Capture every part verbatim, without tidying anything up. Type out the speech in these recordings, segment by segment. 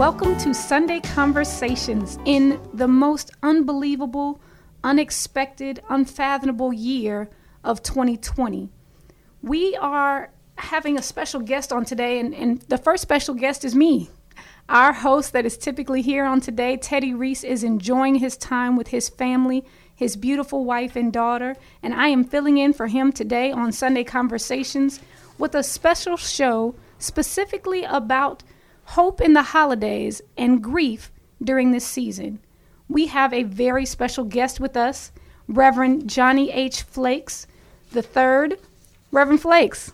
Welcome to Sunday Conversations in the most unbelievable, unexpected, unfathomable year of twenty twenty. We are having a special guest on today, and, and the first special guest is me. Our host that is typically here on today, Teddy Reese, is enjoying his time with his family, his beautiful wife and daughter, and I am filling in for him today on Sunday Conversations with a special show specifically about hope in the holidays and grief during this season. We have a very special guest with us, Reverend Johnny H. Flakes the third. Reverend Flakes.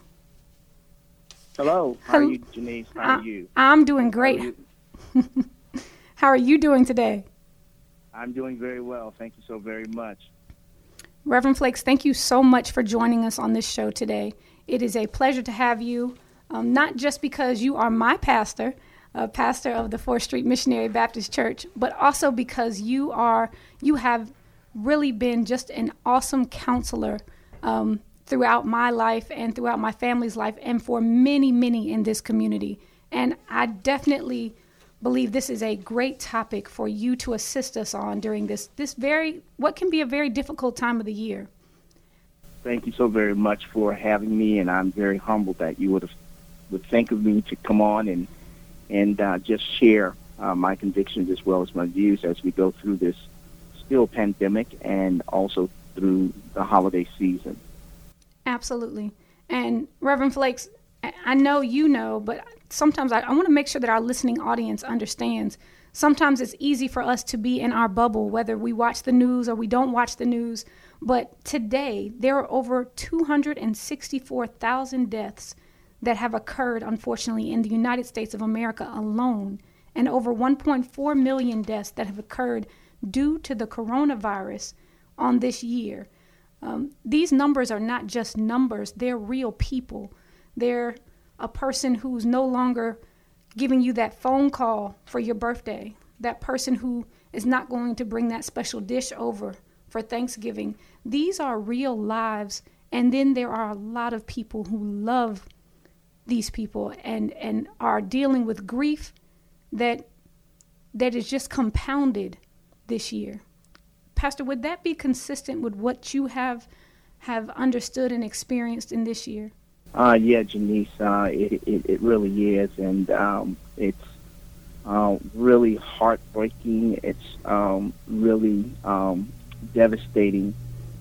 Hello. How are you, Janice? How are you? I'm doing great. How are you, How are you doing today? I'm doing very well. Thank you so very much. Reverend Flakes, thank you so much for joining us on this show today. It is a pleasure to have you. Um, not just because you are my pastor, uh, pastor of the fourth Street Missionary Baptist Church, but also because you are, you have really been just an awesome counselor um, throughout my life and throughout my family's life and for many, many in this community. And I definitely believe this is a great topic for you to assist us on during this, this very, what can be a very difficult time of the year. Thank you so very much for having me, and I'm very humbled that you would have would think of me to come on and and uh, just share uh, my convictions as well as my views as we go through this still pandemic and also through the holiday season. Absolutely. And Reverend Flakes, I know you know, but sometimes I, I want to make sure that our listening audience understands. Sometimes it's easy for us to be in our bubble, whether we watch the news or we don't watch the news. But today, there are over two hundred sixty-four thousand deaths that have occurred, unfortunately, in the United States of America alone, and over one point four million deaths that have occurred due to the coronavirus on this year. Um, these numbers are not just numbers, they're real people. They're a person who's no longer giving you that phone call for your birthday, that person who is not going to bring that special dish over for Thanksgiving. These are real lives, and then there are a lot of people who love these people and, and are dealing with grief that that is just compounded this year. Pastor, would that be consistent with what you have have understood and experienced in this year? Uh, yeah, Janice, uh, it, it, it really is, and um, it's uh, really heartbreaking. It's um, really um, devastating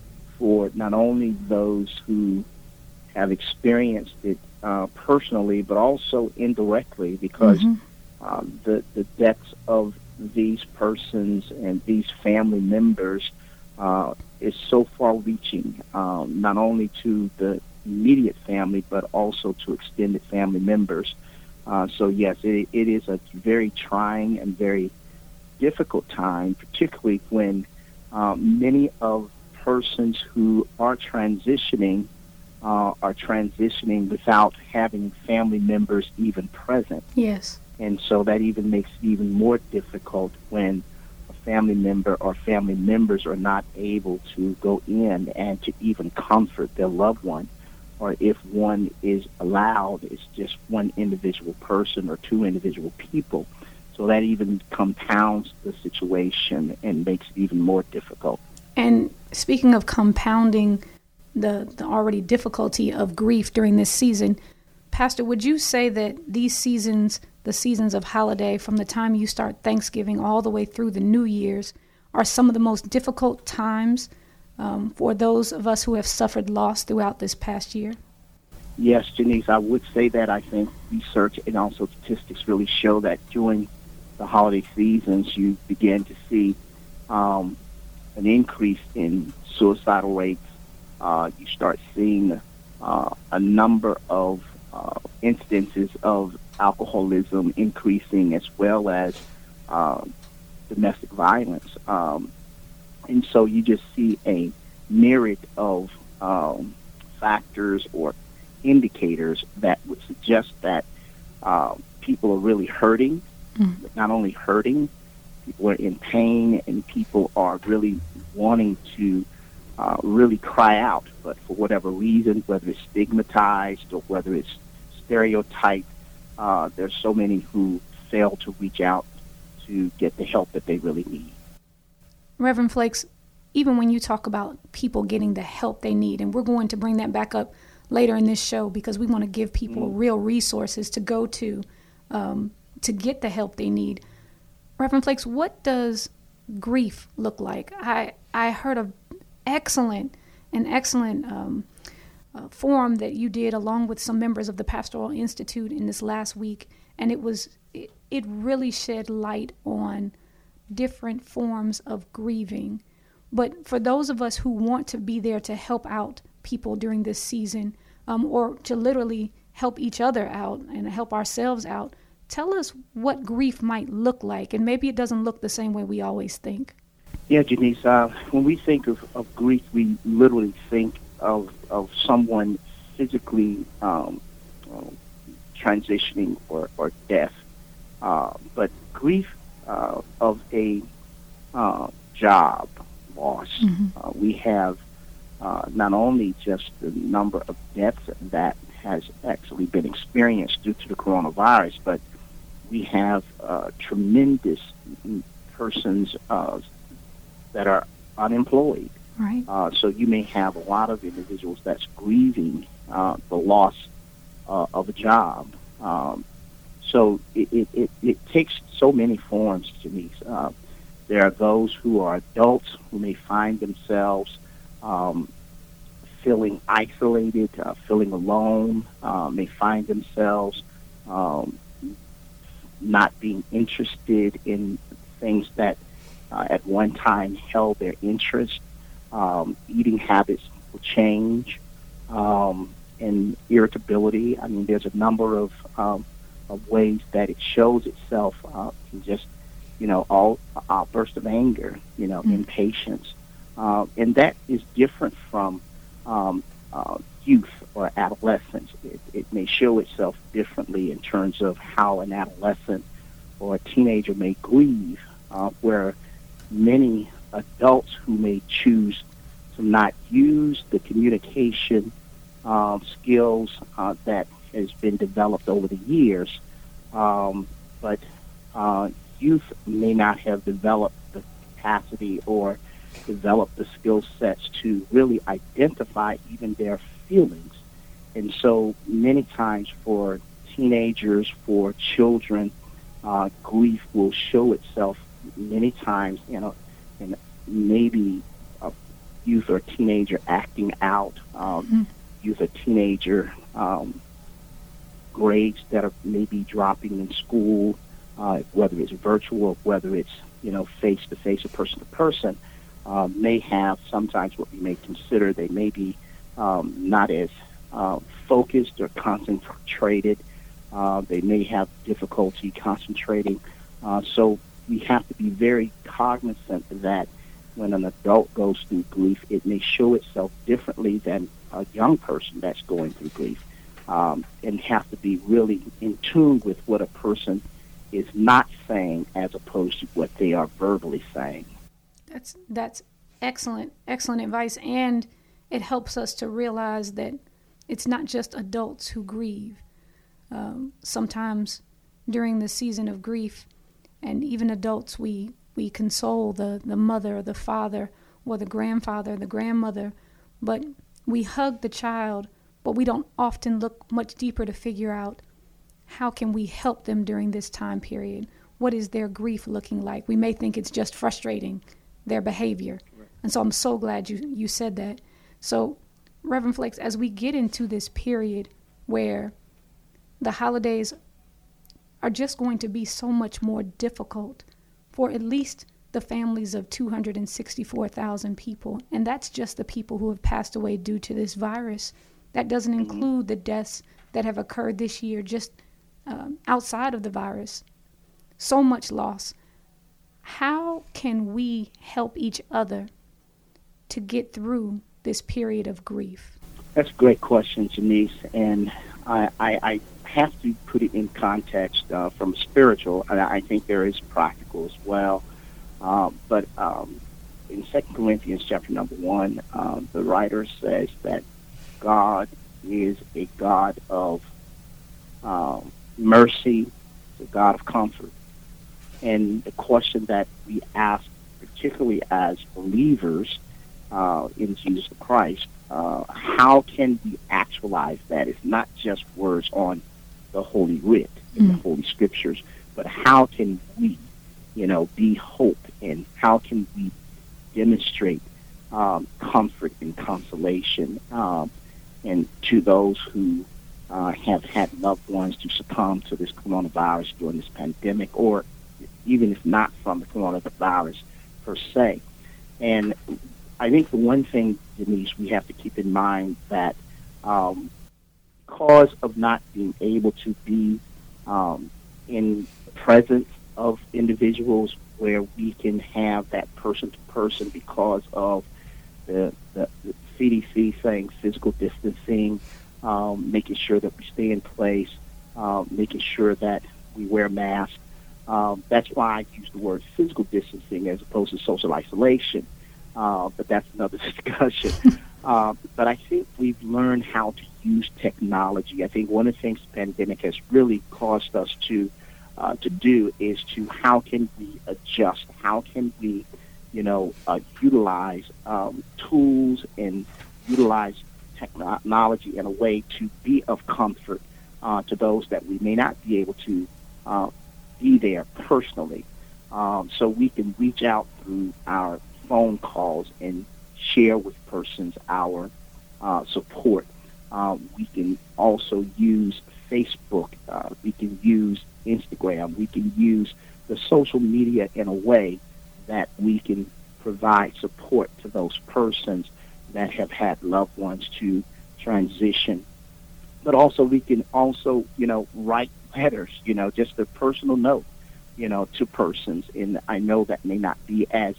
for not only those who have experienced it uh, personally, but also indirectly, because mm-hmm. uh, the, the deaths of these persons and these family members uh, is so far-reaching, um, not only to the immediate family, but also to extended family members. Uh, so yes, it, it is a very trying and very difficult time, particularly when uh, many of persons who are transitioning uh, are transitioning without having family members even present. Yes. And so that even makes it even more difficult when a family member or family members are not able to go in and to even comfort their loved one. Or if one is allowed, it's just one individual person or two individual people. So that even compounds the situation and makes it even more difficult. And speaking of compounding the, the already difficulty of grief during this season, Pastor, would you say that these seasons, the seasons of holiday, from the time you start Thanksgiving all the way through the New Year's, are some of the most difficult times um, for those of us who have suffered loss throughout this past year? Yes, Janice, I would say that. I think research and also statistics really show that during the holiday seasons, you begin to see um, an increase in suicidal rates. Uh, you start seeing uh, a number of uh, instances of alcoholism increasing, as well as uh, domestic violence. Um, and so you just see a myriad of um, factors or indicators that would suggest that uh, people are really hurting, mm-hmm. not only hurting, people are in pain, and people are really wanting to uh, really cry out, but for whatever reason, whether it's stigmatized or whether it's stereotyped, uh, there's so many who fail to reach out to get the help that they really need. Reverend Flakes, even when you talk about people getting the help they need, and we're going to bring that back up later in this show because we want to give people mm-hmm. real resources to go to um, to get the help they need. Reverend Flakes, what does grief look like? I I heard an excellent, an excellent um, uh, forum that you did along with some members of the Pastoral Institute in this last week, and it was it, it really shed light on different forms of grieving. But for those of us who want to be there to help out people during this season, um, or to literally help each other out and help ourselves out, tell us what grief might look like, and maybe it doesn't look the same way we always think. Yeah, Janice, uh, when we think of, of grief, we literally think of, of someone physically um, uh, transitioning or, or death. Uh, but grief uh, of a uh, job loss, mm-hmm. uh, we have uh, not only just the number of deaths that has actually been experienced due to the coronavirus, but we have uh, tremendous persons uh, that are unemployed. Right. Uh, so you may have a lot of individuals that's grieving uh, the loss uh, of a job. Um, so it, it, it, it takes so many forms, Janice. Uh, there are those who are adults who may find themselves um, feeling isolated, uh, feeling alone, uh, may find themselves um, not being interested in things that uh, at one time held their interest. Um, eating habits will change, um, and irritability. I mean, there's a number of, um, of ways that it shows itself uh, in just, you know, all outbursts of anger, you know, mm-hmm. impatience. Uh, and that is different from um, uh, youth or adolescence. It, it may show itself differently in terms of how an adolescent or a teenager may grieve, uh, where many adults who may choose to not use the communication um, skills uh, that has been developed over the years, um, but uh, youth may not have developed the capacity or developed the skill sets to really identify even their feelings. And so many times for teenagers, for children, uh, grief will show itself many times, you know, and maybe a youth or teenager acting out, um, mm-hmm. youth or teenager um, grades that are maybe dropping in school, uh, whether it's virtual or whether it's, you know, face-to-face or person-to-person, uh, may have sometimes what we may consider they may be um, not as uh, focused or concentrated. Uh, they may have difficulty concentrating. Uh, so we have to be very cognizant that when an adult goes through grief, it may show itself differently than a young person that's going through grief, um, and have to be really in tune with what a person is not saying as opposed to what they are verbally saying. That's that's excellent, excellent advice, and it helps us to realize that it's not just adults who grieve. Um, sometimes during the season of grief, and even adults, we, we console the, the mother or the father or the grandfather, the grandmother, but we hug the child, but we don't often look much deeper to figure out how can we help them during this time period. What is their grief looking like? We may think it's just frustrating, their behavior. Right. And so I'm so glad you, you said that. So, Reverend Flakes, as we get into this period where the holidays are just going to be so much more difficult for at least the families of two hundred sixty-four thousand people. And that's just the people who have passed away due to this virus. That doesn't mm-hmm. include the deaths that have occurred this year just um, outside of the virus. So much loss. How can we help each other to get through this period of grief? That's a great question, Janice. And I, I, I have to put it in context uh, from spiritual, and I think there is practical as well. Uh, but um, in Second Corinthians chapter number one, uh, the writer says that God is a God of um, mercy, the God of comfort. And the question that we ask, particularly as believers uh, in Jesus Christ, uh, how can we actualize that? It's not just words on the Holy Writ, in the Holy Scriptures, but how can we, you know, be hope, and how can we demonstrate um, comfort and consolation um, and to those who uh, have had loved ones to succumb to this coronavirus during this pandemic, or even if not from the coronavirus per se. And I think the one thing, Denise, we have to keep in mind that um, because of not being able to be um, in the presence of individuals where we can have that person-to-person because of the, the, the C D C saying physical distancing, um, making sure that we stay in place, uh, making sure that we wear masks. Um, that's why I use the word physical distancing as opposed to social isolation. Uh, but that's another discussion. uh, but I think we've learned how to use technology. I think one of the things the pandemic has really caused us to uh, to do is to how can we adjust? How can we, you know, uh, utilize um, tools and utilize technology in a way to be of comfort uh, to those that we may not be able to uh, be there personally. Um, so we can reach out through our phone calls and share with persons our uh, support. Uh, we can also use Facebook. Uh, we can use Instagram. We can use the social media in a way that we can provide support to those persons that have had loved ones to transition. But also we can also, you know, write letters, you know, just a personal note, you know, to persons. And I know that may not be as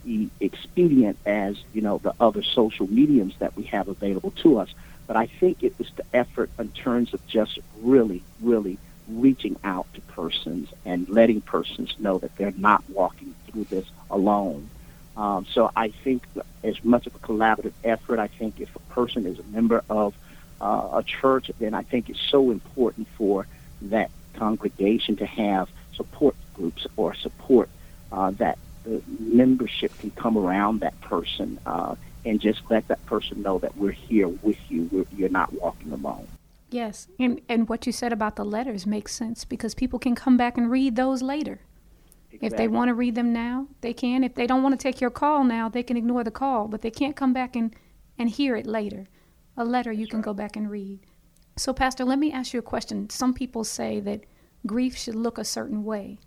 expedient as, you know, the other social mediums that we have available to us. But I think it was the effort in terms of just really, really reaching out to persons and letting persons know that they're not walking through this alone. Um, so I think as much of a collaborative effort, I think if a person is a member of uh, a church, then I think it's so important for that congregation to have support groups or support uh, that the membership can come around that person uh, and just let that person know that we're here with you. We're, you're not walking alone. Yes, and, and what you said about the letters makes sense because people can come back and read those later. Exactly. If they want to read them now, they can. If they don't want to take your call now, they can ignore the call, but they can't come back and, and hear it later. A letter you That's can right. go back and read. So, Pastor, let me ask you a question. Some people say that grief should look a certain way,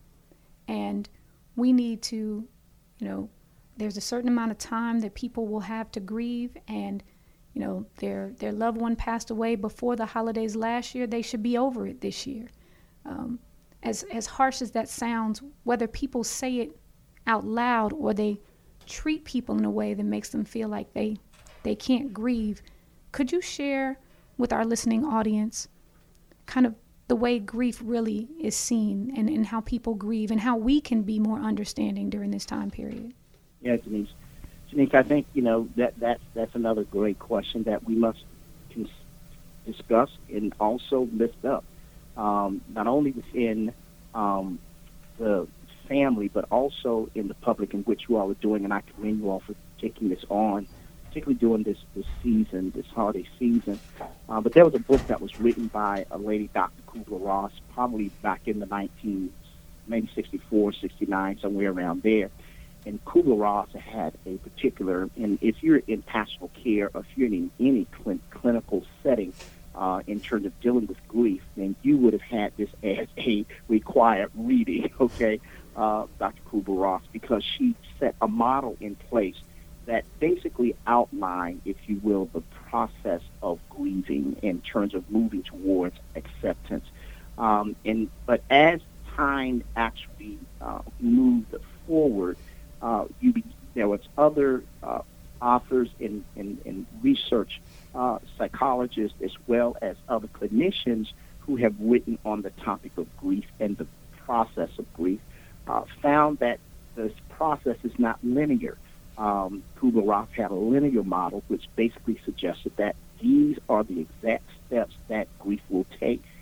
and we need to, you know, there's a certain amount of time that people will have to grieve, and, you know, their their loved one passed away before the holidays last year. They should be over it this year. Um, as as harsh as that sounds, whether people say it out loud or they treat people in a way that makes them feel like they they can't grieve, could you share with our listening audience kind of the way grief really is seen and, and how people grieve and how we can be more understanding during this time period? Yeah, Denise. Denise, I think, you know, that, that that's another great question that we must cons- discuss and also lift up, um, not only within um, the family, but also in the public in which you all are doing. And I commend you all for taking this on, particularly during this, this season, this holiday season. Uh, but there was a book that was written by a lady, Doctor Kubler-Ross, probably back in the nineteen, maybe sixty-four, sixty-nine, somewhere around there. And Kubler-Ross had a particular, and if you're in pastoral care or if you're in any cl- clinical setting uh, in terms of dealing with grief, then you would have had this as a required reading, okay, uh, Doctor Kubler-Ross, because she set a model in place that basically outlined, if you will, the process of grieving in terms of moving towards acceptance. Um, and but as time actually uh, moved forward, uh, you be, there was other uh, authors and, and, and research uh, psychologists as well as other clinicians who have written on the topic of grief and the process of grief, uh, found that this process is not linear. Um, Kubler-Ross had a linear model which basically suggested that these are the exact steps that grief will take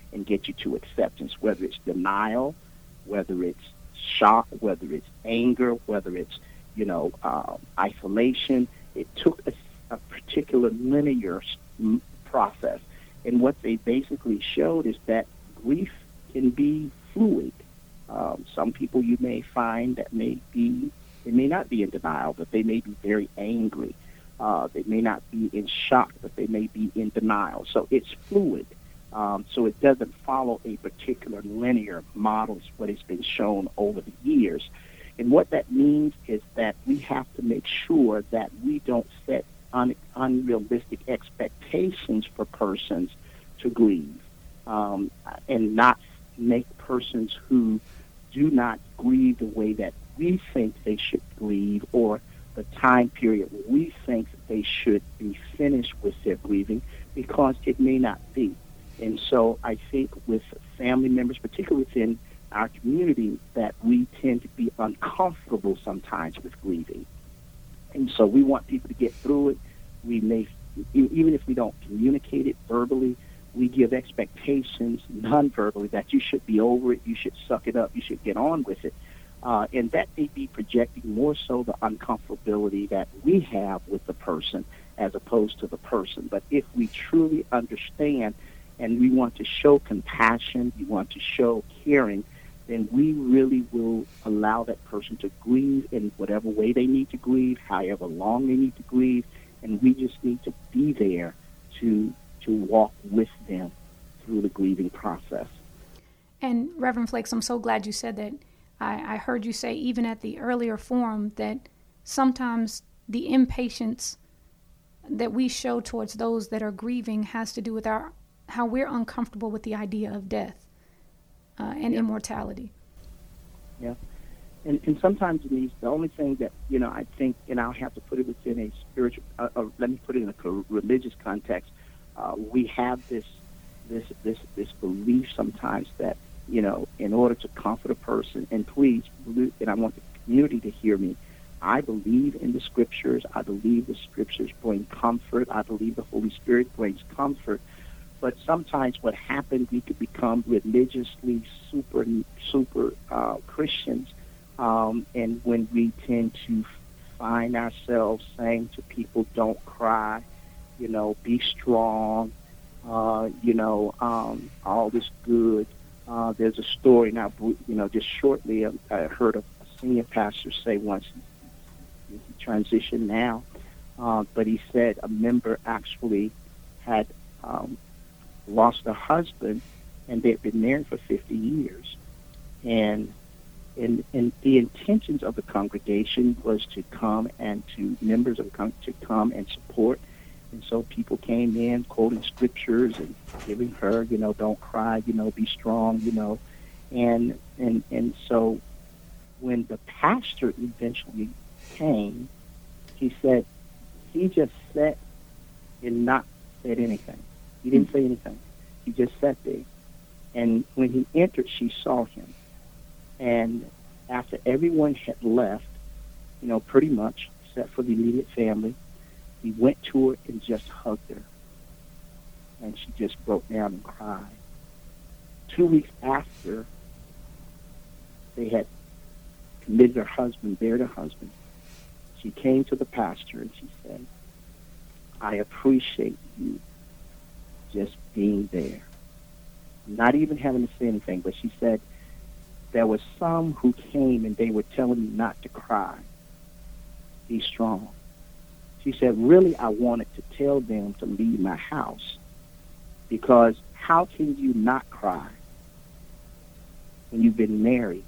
and get you to acceptance, whether it's denial, whether it's shock, whether it's anger, whether it's, you know, uh, isolation. It took a, a particular linear process. And what they basically showed is that grief can be fluid. Um, some people you may find that may be, they may not be in denial, but they may be very angry. Uh, they may not be in shock, but they may be in denial. So it's fluid. Um, so it doesn't follow a particular linear model, is what has been shown over the years. And what that means is that we have to make sure that we don't set un- unrealistic expectations for persons to grieve, um, and not make persons who do not grieve the way that we think they should grieve, or the time period we think that they should be finished with their grieving, because it may not be. And so I think with family members, particularly within our community, that we tend to be uncomfortable sometimes with grieving. And so we want people to get through it. We may, even if we don't communicate it verbally, we give expectations non-verbally that you should be over it, you should suck it up, you should get on with it. Uh, and that may be projecting more so the uncomfortability that we have with the person as opposed to the person. But if we truly understand and we want to show compassion, we want to show caring, then we really will allow that person to grieve in whatever way they need to grieve, however long they need to grieve, and we just need to be there to to walk with them through the grieving process. And Reverend Flakes, I'm so glad you said that. I, I heard you say even at the earlier forum that sometimes the impatience that we show towards those that are grieving has to do with our how we're uncomfortable with the idea of death uh, and yeah. immortality. Yeah. And, and sometimes, Denise, the only thing that, you know, I think, and I'll have to put it within a spiritual, uh, uh, let me put it in a religious context, uh, we have this, this, this, this belief sometimes that, you know, in order to comfort a person, and please, and I want the community to hear me, I believe in the Scriptures. I believe the Scriptures bring comfort. I believe the Holy Spirit brings comfort. But sometimes what happens, we could become religiously super, super uh, Christians, um, and when we tend to find ourselves saying to people, don't cry, you know, be strong, uh, you know, um, all is good. Uh, there's a story now, you know, just shortly, uh, I heard a senior pastor say once, he transitioned now, uh, but he said a member actually had um, lost a husband, and they'd been married for fifty years. And, and and the intentions of the congregation was to come and to members of the con- to come and support. And so people came in quoting scriptures and giving her, you know, don't cry, you know, be strong, you know. And and and so when the pastor eventually came, he said he just sat and not said anything. He didn't say anything. He just sat there. And when he entered, she saw him. And after everyone had left, you know, pretty much, except for the immediate family, he went to her and just hugged her. And she just broke down and cried. Two weeks after they had committed her husband, buried her husband, she came to the pastor and she said, I appreciate you just being there. Not even having to say anything, but she said, there were some who came and they were telling me not to cry. Be strong. She said, really, I wanted to tell them to leave my house, because how can you not cry when you've been married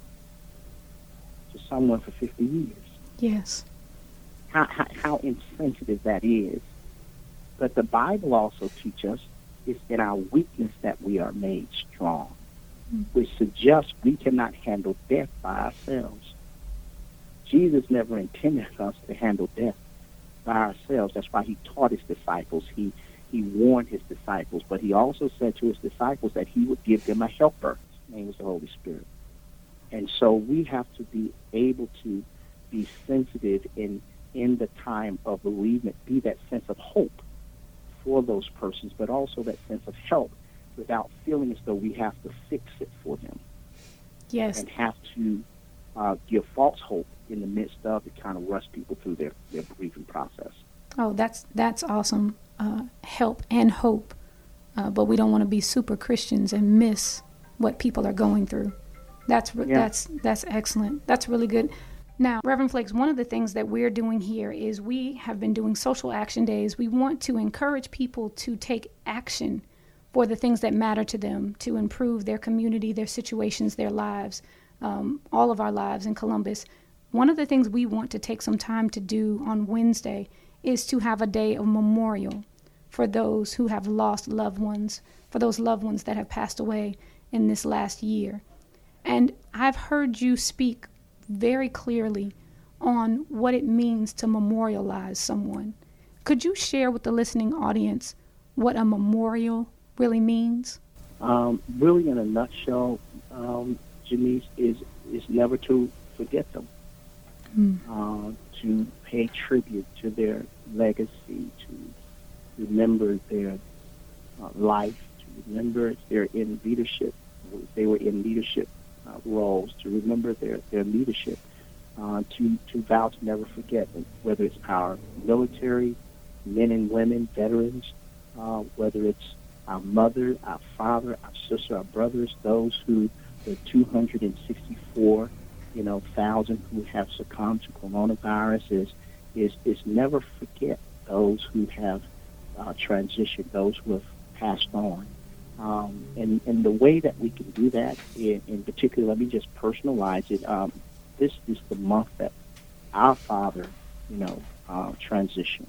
to someone for fifty years? Yes. How, how, how insensitive that is. But the Bible also teaches us it's in our weakness that we are made strong, mm. which suggests we cannot handle death by ourselves. Jesus never intended us to handle death by ourselves. That's why he taught his disciples. He he warned his disciples, but he also said to his disciples that he would give them a helper. His name is the Holy Spirit. And so we have to be able to be sensitive in in the time of bereavement, be that sense of hope for those persons, but also that sense of help. without feeling as though we have to fix it for them. Yes. And have to uh, give false hope in the midst of it, kind of rush people through their, their grieving process. Oh, that's that's awesome. Uh, help and hope. Uh, but we don't want to be super Christians and miss what people are going through. That's re- Yeah. that's that's excellent. That's really good. Now, Reverend Flakes, one of the things that we're doing here is we have been doing social action days. We want to encourage people to take action for the things that matter to them, to improve their community, their situations, their lives, um, all of our lives in Columbus. One of the things we want to take some time to do on Wednesday is to have a day of memorial for those who have lost loved ones, for those loved ones that have passed away in this last year. And I've heard you speak very clearly on what it means to memorialize someone. Could you share with the listening audience what a memorial really means? Um, really, in a nutshell, um, Janice, is is never to forget them, Mm. uh, to pay tribute to their legacy, to remember their uh, life, to remember if they're in leadership, if they were in leadership uh, roles, to remember their, their leadership, uh, to, to vow to never forget, whether it's our military, men and women, veterans, uh, whether it's our mother, our father, our sister, our brothers, those who, the two hundred sixty-four, you know, thousand who have succumbed to coronavirus, is, is, is never forget those who have uh, transitioned, those who have passed on. Um, and, and the way that we can do that, in, in particular, let me just personalize it. Um, this is the month that our father, you know, uh, transitioned.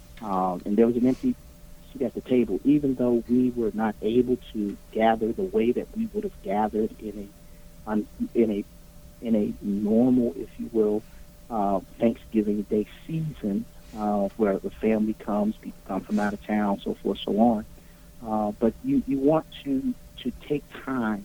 Um, and there was an empty seat at the table, even though we were not able to gather the way that we would have gathered in a, on, in a, in a normal, if you will, uh, Thanksgiving Day season, uh, where the family comes, people come from out of town, so forth, so on. Uh, but you, you want to, to take time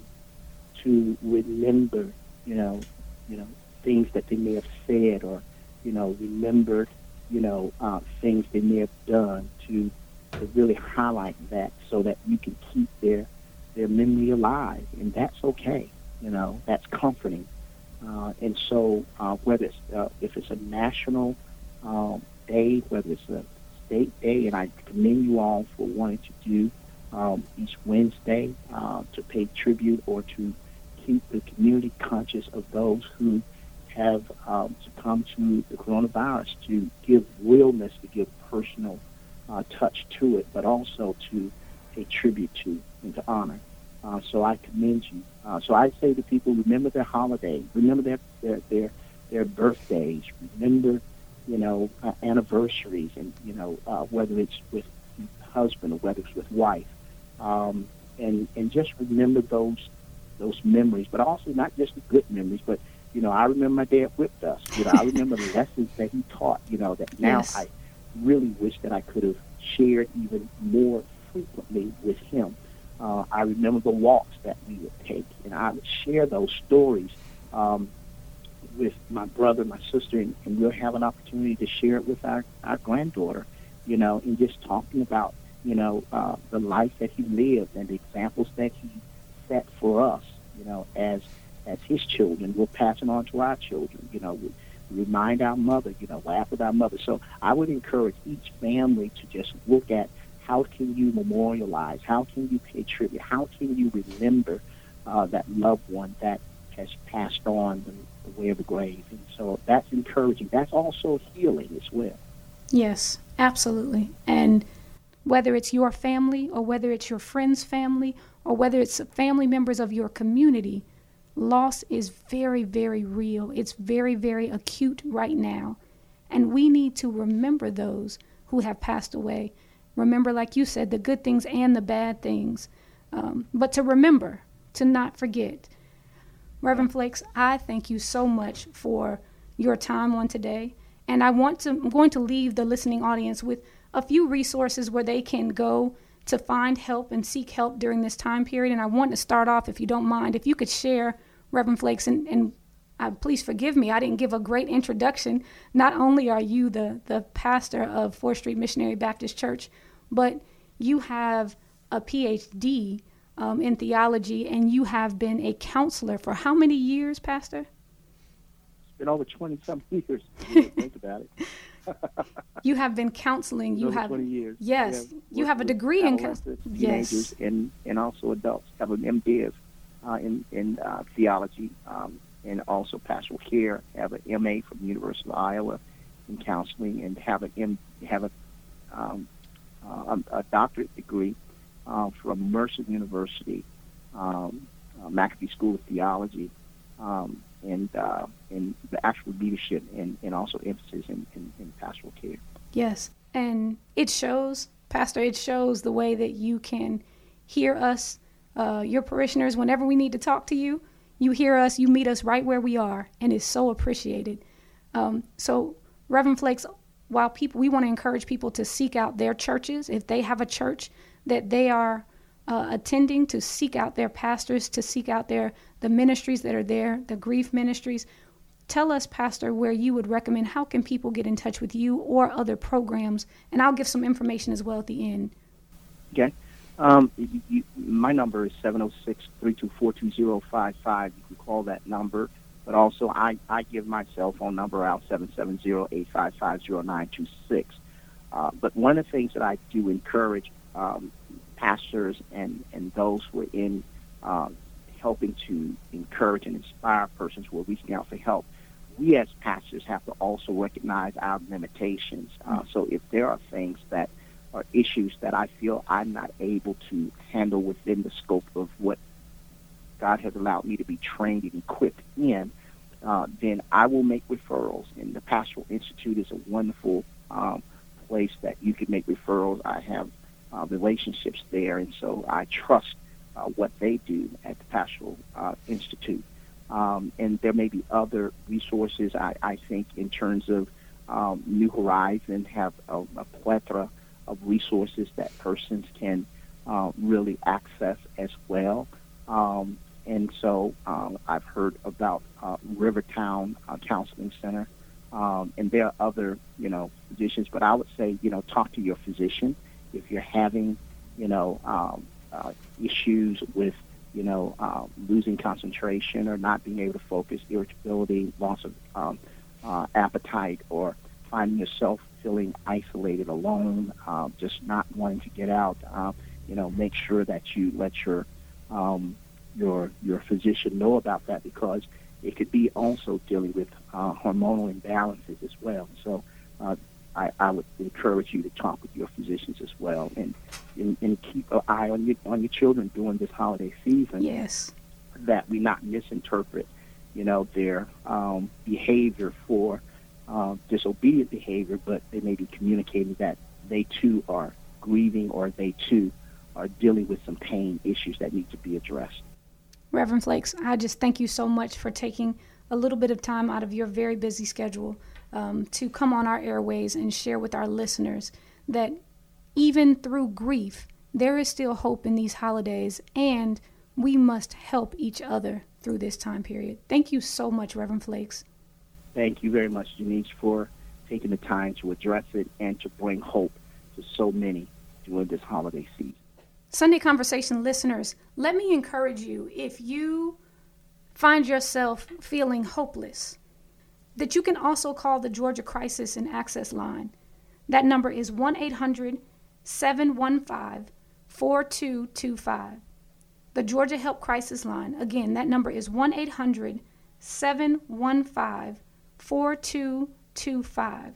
to remember, you know, you know, things that they may have said, or, you know, remember, you know, uh, things they may have done, to, to really highlight that so that you can keep their, their memory alive. And that's okay. You know, that's comforting. Uh, and so uh, whether it's, uh, if it's a national um, day, whether it's a state day, and I commend you all for wanting to do um, each Wednesday uh, to pay tribute or to keep the community conscious of those who have um, succumbed to the coronavirus, to give realness, to give personal uh, touch to it, but also to pay tribute to and to honor. Uh, so I commend you. Uh, so I say to people, remember their holidays, remember their their their, their birthdays, remember, you know, uh, anniversaries, and, you know, uh, whether it's with husband or whether it's with wife, um, and and just remember those those memories, but also not just the good memories, but, you know, I remember my dad whipped us. You know, I remember the lessons that he taught, you know, that now Yes. I really wish that I could have shared even more frequently with him. Uh, I remember the walks that we would take, and I would share those stories um, with my brother, my sister, and, and we'll have an opportunity to share it with our, our granddaughter, you know, and just talking about, you know, uh, the life that he lived and the examples that he set for us, you know, as as his children. We're passing on to our children, you know, we remind our mother, you know, laugh with our mother. So I would encourage each family to just look at, how can you memorialize? How can you pay tribute? How can you remember uh, that loved one that has passed on the, the way of the grave? And so that's encouraging. That's also healing as well. Yes, absolutely. And whether it's your family or whether it's your friend's family or whether it's family members of your community, loss is very, very real. It's very, very acute right now. And we need to remember those who have passed away. Remember, like you said, the good things and the bad things. Um, but to remember, to not forget. Reverend Flakes, I thank you so much for your time on today. And I want to, I'm going to leave the listening audience with a few resources where they can go to find help and seek help during this time period. And I want to start off, if you don't mind, if you could share, Reverend Flakes, and, and uh, please forgive me, I didn't give a great introduction. Not only are you the, the pastor of fourth Street Missionary Baptist Church, but you have a P H D um, in theology, and you have been a counselor for how many years, Pastor? It's been over twenty-some years. You think about it. You have been counseling. You over have twenty years. Yes, yeah, you have a degree in counseling. Teenagers Yes, and, and also adults. Have an M Div uh, in in uh, theology um, and also pastoral care. Have an M A from the University of Iowa in counseling, and have a M have a um, uh, a doctorate degree uh, from Mercer University, um, uh, McAfee School of Theology. Um, and uh, and the actual leadership and, and also emphasis in, in, in pastoral care. yes. And it shows, Pastor, it shows the way that you can hear us, uh, your parishioners, whenever we need to talk to you. You hear us, you meet us right where we are, and it's so appreciated. Um, so, Reverend Flakes, while people, we want to encourage people to seek out their churches. If they have a church that they are uh, attending, to seek out their pastors, to seek out their the ministries that are there, the grief ministries. Tell us, Pastor, where you would recommend. How can people get in touch with you or other programs? And I'll give some information as well at the end. Okay. Um, you, you, my number is seven oh six, three two four, two oh five five. You can call that number. But also, I, I give my cell phone number out, seven seven zero, eight five five, zero nine two six. Uh, but one of the things that I do encourage um, pastors and, and those who are in uh, helping to encourage and inspire persons who are reaching out for help, we as pastors have to also recognize our limitations. Uh, so if there are things that are issues that I feel I'm not able to handle within the scope of what God has allowed me to be trained and equipped in, uh, then I will make referrals. And the Pastoral Institute is a wonderful um, place that you can make referrals. I have uh, relationships there, and so I trust uh, what they do at the Pastoral uh, Institute. Um, and there may be other resources, I, I think, in terms of um, New Horizon have a, a plethora of resources that persons can uh, really access as well. Um, and so um, I've heard about uh, Rivertown uh, Counseling Center, um, and there are other, you know, physicians. But I would say, you know, talk to your physician if you're having, you know, um, uh, issues with, you know, um, losing concentration or not being able to focus, irritability, loss of um, uh, appetite, or finding yourself feeling isolated, alone, uh, just not wanting to get out. Uh, you know, make sure that you let your um, your your physician know about that, because it could be also dealing with uh, hormonal imbalances as well. So uh, I, I would encourage you to talk with your physicians as well, and and, and keep an eye on your on your children during this holiday season. Yes, that we not misinterpret, you know, their um, behavior for uh, disobedient behavior, but they may be communicating that they too are grieving, or they too are dealing with some pain issues that need to be addressed. Reverend Flakes, I just thank you so much for taking a little bit of time out of your very busy schedule um, to come on our airways and share with our listeners that even through grief, there is still hope in these holidays, and we must help each other through this time period. Thank you so much, Reverend Flakes. Thank you very much, Denise, for taking the time to address it and to bring hope to so many during this holiday season. Sunday Conversation listeners, let me encourage you, if you find yourself feeling hopeless, that you can also call the Georgia Crisis and Access Line. That number is one eight hundred, seven one five, four two two five. The Georgia Help Crisis Line. Again, that number is one eight hundred, seven one five, four two two five.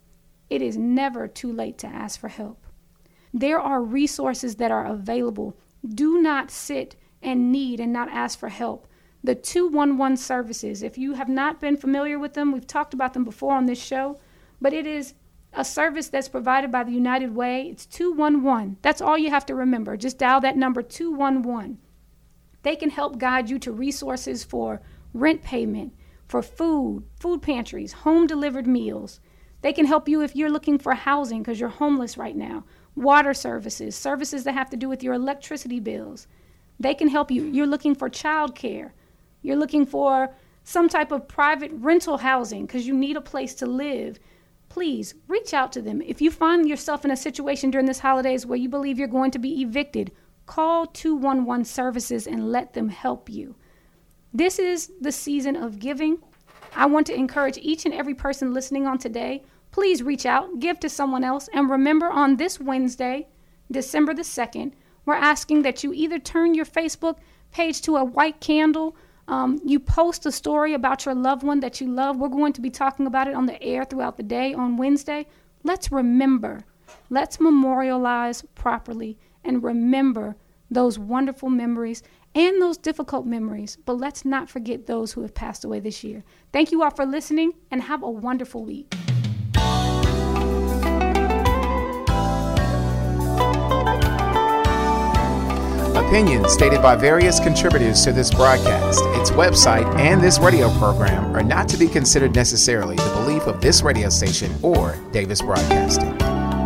It is never too late to ask for help. There are resources that are available. Do not sit and need and not ask for help. The two one one services, if you have not been familiar with them, we've talked about them before on this show, but it is a service that's provided by the United Way. It's two one one. That's all you have to remember. Just dial that number, two one one. They can help guide you to resources for rent payment, for food, food pantries, home-delivered meals. They can help you if you're looking for housing because you're homeless right now. Water services, services that have to do with your electricity bills. They can help you. You're looking for child care. You're looking for some type of private rental housing because you need a place to live. Please reach out to them. If you find yourself in a situation during this holidays where you believe you're going to be evicted, call two one one services and let them help you. This is the season of giving. I want to encourage each and every person listening on today, please reach out, give to someone else. And remember, on this Wednesday, December the second, we're asking that you either turn your Facebook page to a white candle, um, you post a story about your loved one that you love. We're going to be talking about it on the air throughout the day on Wednesday. Let's remember, let's memorialize properly and remember those wonderful memories and those difficult memories. But let's not forget those who have passed away this year. Thank you all for listening, and have a wonderful week. Opinions stated by various contributors to this broadcast, its website, and this radio program are not to be considered necessarily the belief of this radio station or Davis Broadcasting.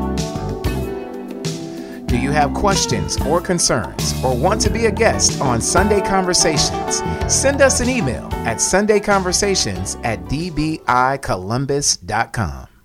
Do you have questions or concerns, or want to be a guest on Sunday Conversations? Send us an email at sunday conversations at d b i columbus dot com.